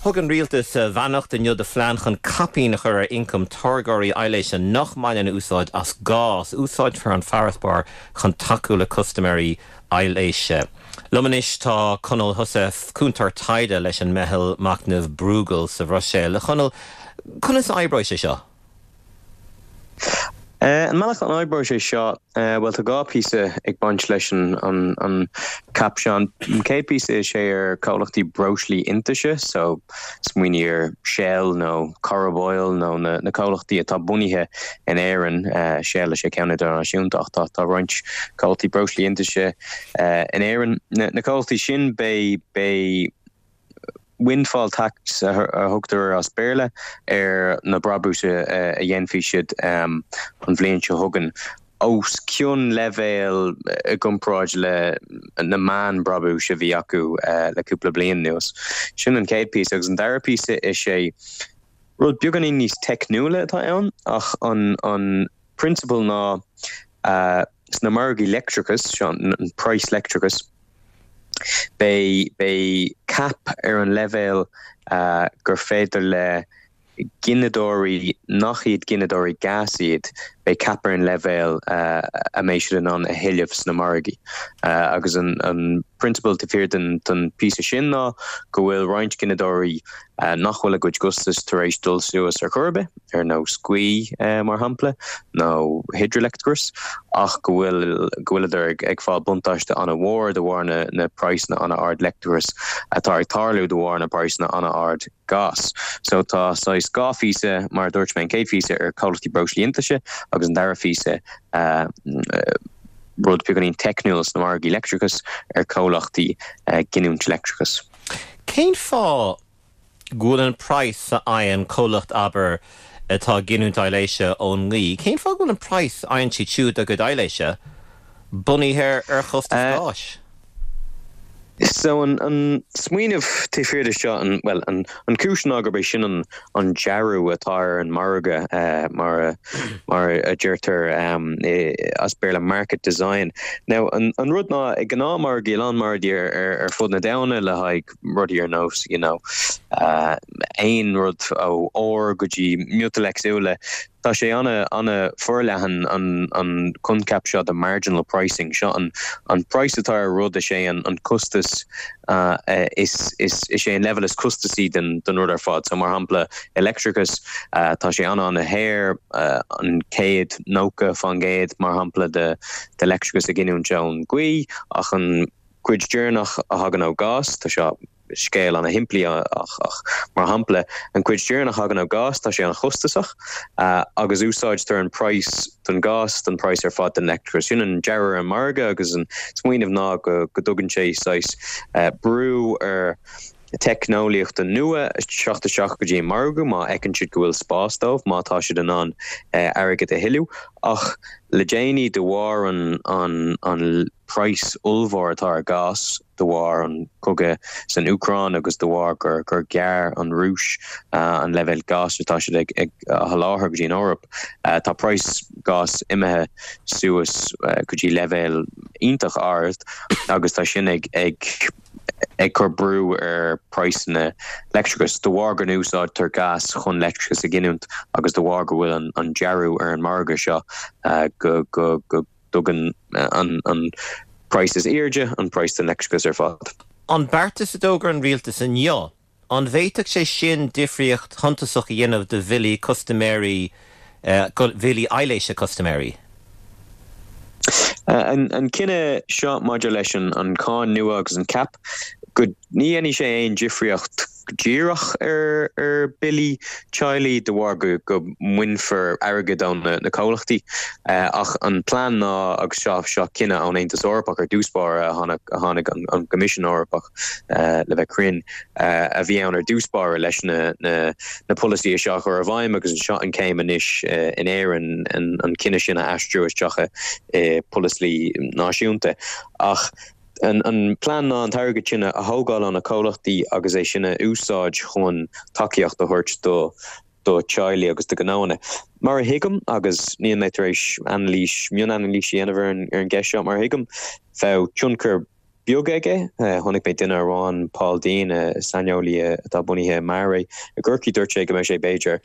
Thugan rialtas bheannacht in jud a phlean chun capína chur income targáirí eiléise nach maian úsáid as gás, úsáid for an farasbar chun taú le customary eiléise. Lumanis tá conal Hosef cúntar taide leis an mehel macnamh brúgal sa bhroiséil. Le chunas eibreis é seo? An meach an eibreis é seo, well tá gá písa ag baint leis an cap seán. Cé písa é sé ar cólachtaí broslí intaise, so smuoine ar Shell nó Caraboil nó na cólachtaí atá bunithe in éireann, Shell is sé ceanna donnáisiúnta ach tá roinnt cólachtaí broslí intaise in éireann. Na cólachtaí sin bé windfall tax a hugtar as béle na brabúse a dhéanfí siad an bhliain se thugan. Os ciún levéil a gumráid le na man brabú se bhí acu le cúpla bliain nuas. Sin an céad písa agus an dara písa is sé rud beagán níos technúla atá ann ach an principle ná sna marg electricus, an price electricus, Bei cap ar an level gur féidir le ginadóirí nach iad ginadóirí gas iad bei cap ar an level a méisian an a héileh sna margaí. Agus an principle te fear den písa sin ná go bhfuil roinnt ginadóirí nach bhfuil a gcuid gustas tar éis dul suas ar churbe ar nó scuí mar hampla nó hydroelectricus ach go bhfuil ag fáil buntáiste anna mhór de bhór na price na anna ard electricus atá ag tarlú de bhór na price na anna ard gas. So tá sais gá físa mar dúirt mé cé físa ar cólachtaí broslí intaise agus an dara físa rud peaganín technuals na marg electricus ar cólachtaí ginúnt electricus. Cén fá gúil an price sa aon cólacht aber atá ginúnt eiléise ón lí. Cén fá gúil an price aon si siúd a go eiléise buníthe ar chostas gáis? So an smuoineh te fear seo an cúis agur bei sin an jarú atá an marga mar a dúirtar as béle market design. Now an rud ná ag gná mar gíán mar ar fud na dana le haig rudí ar nós, ein rud ó gotí mutalexúile. Tá sé anna forlehan an concap seo the marginal pricing seo an price atá rud a sé an costas is sé an level is costasí den rud ar fád. So mar hampla electricus tá sé an a hair an céad nóca fan géad mar hampla de electricus a ginún seo an gui ach an cuid dúrnach a hagan ó gas tá seo scéil an a himpli ach mar hampla an cuid dúrnach hagan ó gas tá sé an chostasach agus úsáid tar an price den gas den price ar fád den electricus sin an jarra an marga agus an smuoineh ná go dtugann sé sais brú ar technoliacht an nua seach go dtí margu má ecan siad go bhfuil spástómh má tá siad an airgad a hiú ach le déanaí de bhar an price ulmhór atá gas de bhar an coga san Ucrán agus de bhar gur gear an rúis an level gas atá siad ag láthir go dtí an Eorp. Tá price gas imethe suas go dtí level iontach ard agus tá sin ag chur brú ar price na electricus de bhar gan úsáid tar gas chun electricus a ginúnt agus de bhar go bhfuil an jarú ar an marga seo go dugan an price is éirde an price den electricus ar fád. An beartas a dógar an rialtas an jo, an bhéiteach sé sin difriocht hantasach a dhéanamh de bhilí customary bhilí eiléise customary. An cinenne seo modulation an cáin nua agus an cap go ní any sé ein difriocht díirech ar Billy Chiley de bhar go muinfer airgad an na cólachtaí ach an plán ná agus seo cinenne an Aontas Eorpach ar dúspár a tháinig an Commission Eorpach le bheith crin a bhí an ar dúspár leis na policy a seo ar a bhaim agus an seo an céim inis in éireann an cinenne sin a astrú isteacha policy náisiúnta ach an plán ná an target sinne a hógáil an a cólachtaí agus é sinne úsáid chun takeíocht a thuirt do Chiley agus de gnána. Mar a hiigem agus níon éis mion analís dhéanamh ar an gceisio mar hiigem fá tionchar biogege honnig mé dinner Ron Paul Dean Sanoli atá bunithe Mary a gurki dúirte go me sé Beiger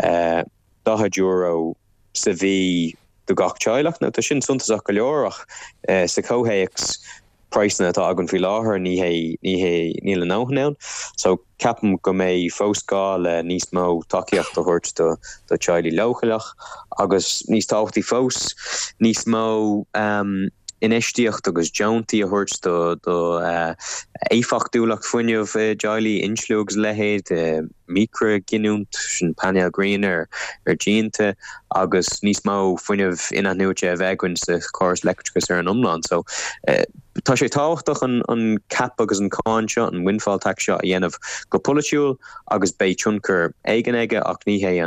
€100 sa bhí do gach teilech na tá sin suntasach go leorach sa cóhéics price na tá agan fi láthair ní le náhnaun so capam go mé fósá le níos mó takeíocht do thuirt do teilí lochalach agus níos táchttaí fós níos mó inistíocht agus jaunty a thuirt do éfachtúlach fuineh Jaili inslúgs lehéid micro ginúnt sin panel green ar jeante agus níos mó fuineh ina nuúte a bheithain sa córas electricus ar an umland so tá sé táhachtach an cap agus an cáin seo an windfall tax seo a dhéanamh go polisiúil agus bé tionchar éigen aige ach níhé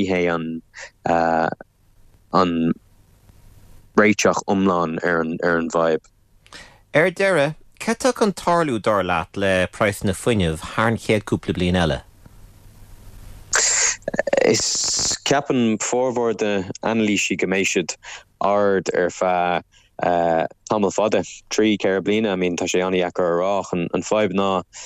an réiteach umláin ar an vibe. Deire, ceach an tarlú dar leat le price na fuineh thar chéad cúpla bliain eile? Is ceapan fórmhór de analísí go méisiid ard ar feadh tamil fada 3 ceir bliana tá sé anna echar arách an fibe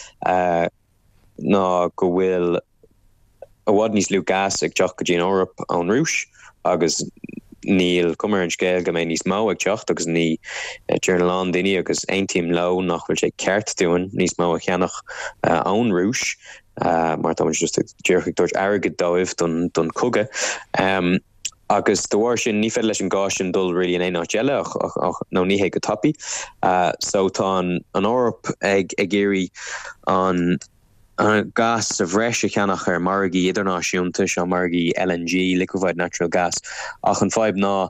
ná go bhfuil a bhhad níos lú gas ag teach go dtí an Eorp an rúis agus níl cumar an scéil go mé níos mó ag teacht agus ní journalán daoine agus ein tíim lo nach bhfuil sé ceart dúin níos mó a cheannach an rúis mar tá just dearchaigh dúirt airgid dóibh don coge agus dohhair sin ní féidir leis an gá sin dul ri an é nach eile ach nó níhé go tappi so tá an Eorp ag géirí an gas a bhreis a cheannach ar margaí idirnáisiúnta se margaí LNG, liquefied natural gas, ach an fibe ná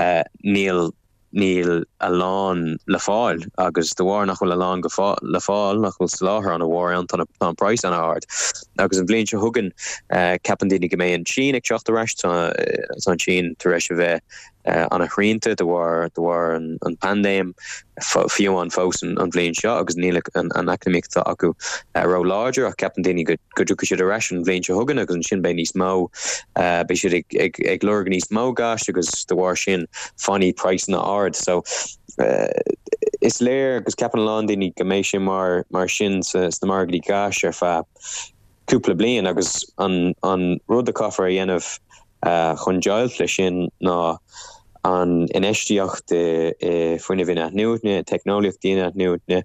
níl a lán le fáil agus do bhhar nach bhfuil a lán le fáil nach bhfuil sláthar an a bhhar an price an áard. Agus an bblion se thugan ceapan daoine go mé an Sín ag teacht a reis an Sín tar reis a bheith an a chrianta do bhhar an pandéim fiú an fós an bblion seo agus níl an académicta acu ró láidir ach ceapan daoine go dúcha siad a reis an bblion se thugan agus an sin bé níos mó bé siad ag lurg níos mó gas agus do bhhar sin fanní price na ard so is léir agus ceapan lán daoine go mééis sin mar sin sa margaí gas ar feadh cúpla bliain agus an rud a caithfar a dhéanamh chun dealt lei sin ná an inistíocht fuineh in nuúne technoliacht díine nuúne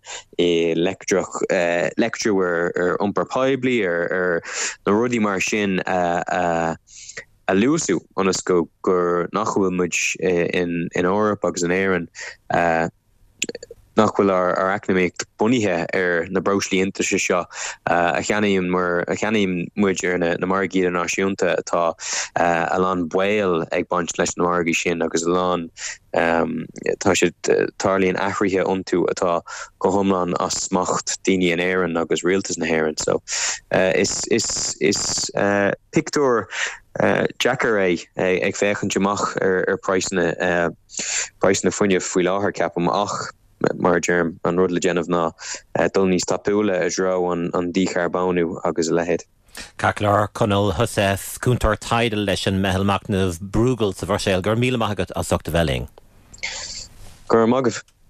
lecture ar umper peibli ar na rudí mar sin a lúsú anas go gur nachhfuil muid in Eorp agus an éan nachhfuil ar académic bunithe ar na broslí intaise seo a cheanaim muid ar na margaí an náisiúnta atá a lán buil ag baint leis na margaí sin agus a lán tá si tarlíonn ahrithe iontu atá go thomláin as smacht daoine an éan agus rialtas na héireann so is pictúr Jackar ag féchan teach ar price na fuineh faoi láthair ceapam ach mar germ an rud le déanamh ná dul níos tapúla a dro an dícharbáú agus a lehéad. Caclar Conal Hosef cúntar taidal leis an mehelmacnamh brúgal sa bharséil gur míle maigad a sochta bheling. Gur magah.